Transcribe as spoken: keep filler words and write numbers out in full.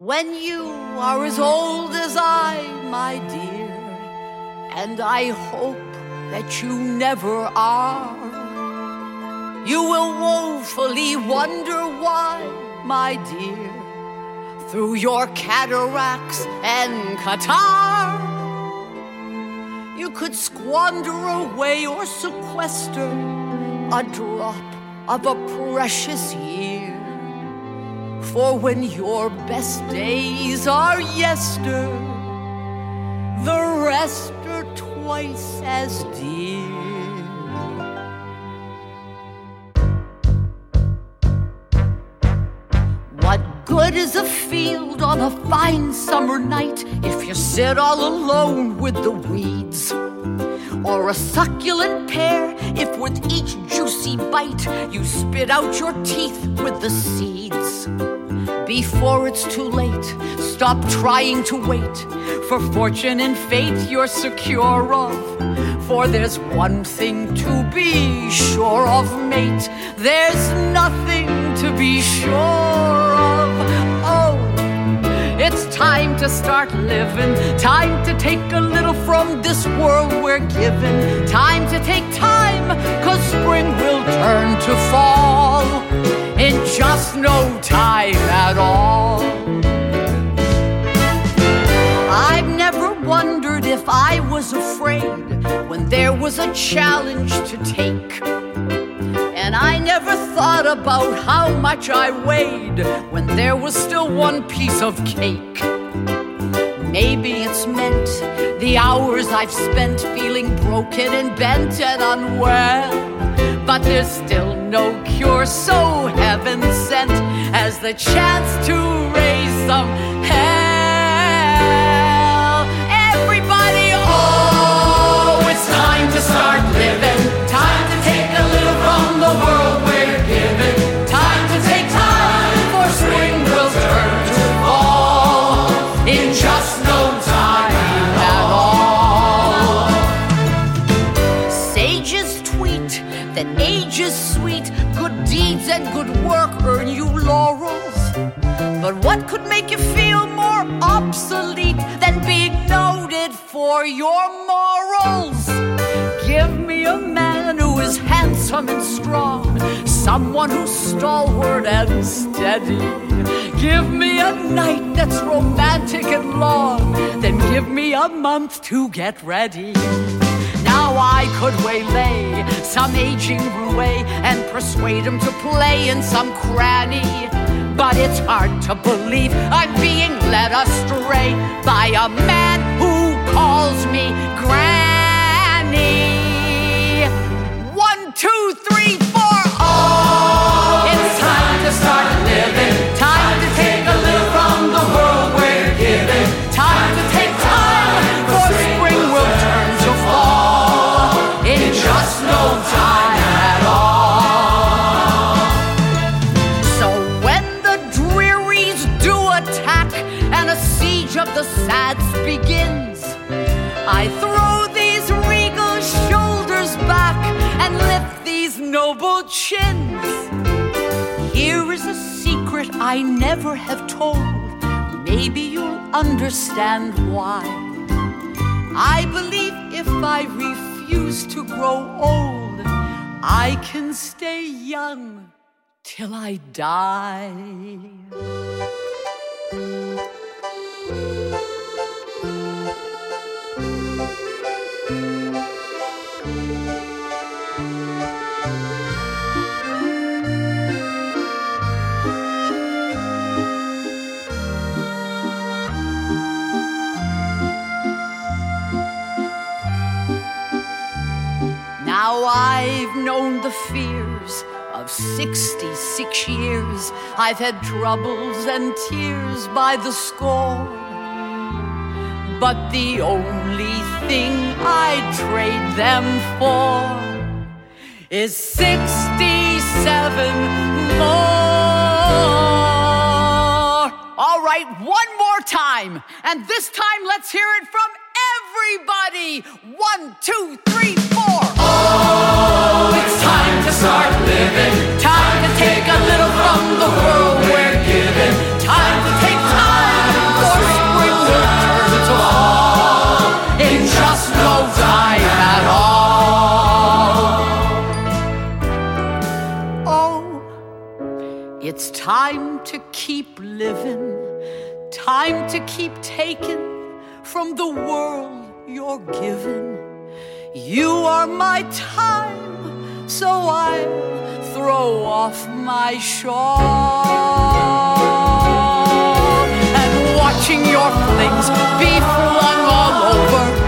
When you are as old as I, my dear, and I hope that you never are, you will woefully wonder why, my dear, through your cataracts and catarrh, you could squander away or sequester a drop of a precious year. For when your best days are yester, the rest are twice as dear. What good is a field on a fine summer night if you sit all alone with the weeds? Or a succulent pear if with each juicy bite you spit out your teeth with the seeds? Before it's too late, stop trying to wait for fortune and fate you're secure of. For there's one thing to be sure of, mate, there's nothing to be sure of. Oh, it's time to start living, time to take a little from this world we're given, time to take time, 'cause spring will turn to fall in just no time at all. I've never wondered if I was afraid when there was a challenge to take, and I never thought about how much I weighed when there was still one piece of cake. Maybe it's meant the hours I've spent feeling broken and bent and unwell, but there's still no cure so heaven sent as the chance to raise some hell. Everybody, oh, it's time to start living, time to take a little from the world we're given, time to take time, for spring will turn to fall in just no time at all. Sages tweet that age is sweet, good deeds and good work earn you laurels. But what could make you feel more obsolete than being noted for your morals? Give me a man who is handsome and strong, someone who's stalwart and steady. Give me a night that's romantic and long, then give me a month to get ready. Now I could waylay some aging roue and persuade him to play in some cranny, but it's hard to believe I'm being led astray by a man who calls me Granny. One, two, three, four, oh, it's time to start living, time to take a little from the world we're given, time to take time, for spring will turn to fall in just no time at all. So when the drearies do attack and a siege of the sads begins, I throw these regal shoulders back and lift these noble chins. Here is a secret I never have told, maybe you'll understand why. I believe if I refuse to grow old, I can stay young till I die. Now I've known the fears of sixty-six years. I've had troubles and tears by the score, but the only thing I'd trade them for is sixty-seven more. All right, one more time, and this time let's hear it from everybody. One, two, three, four. Oh, it's time to start living, time to take a little from the world we're given, time to take time. It's time to keep living, time to keep taking from the world you're given. You are my time, so I'll throw off my shawl. And watching your flings be flung all over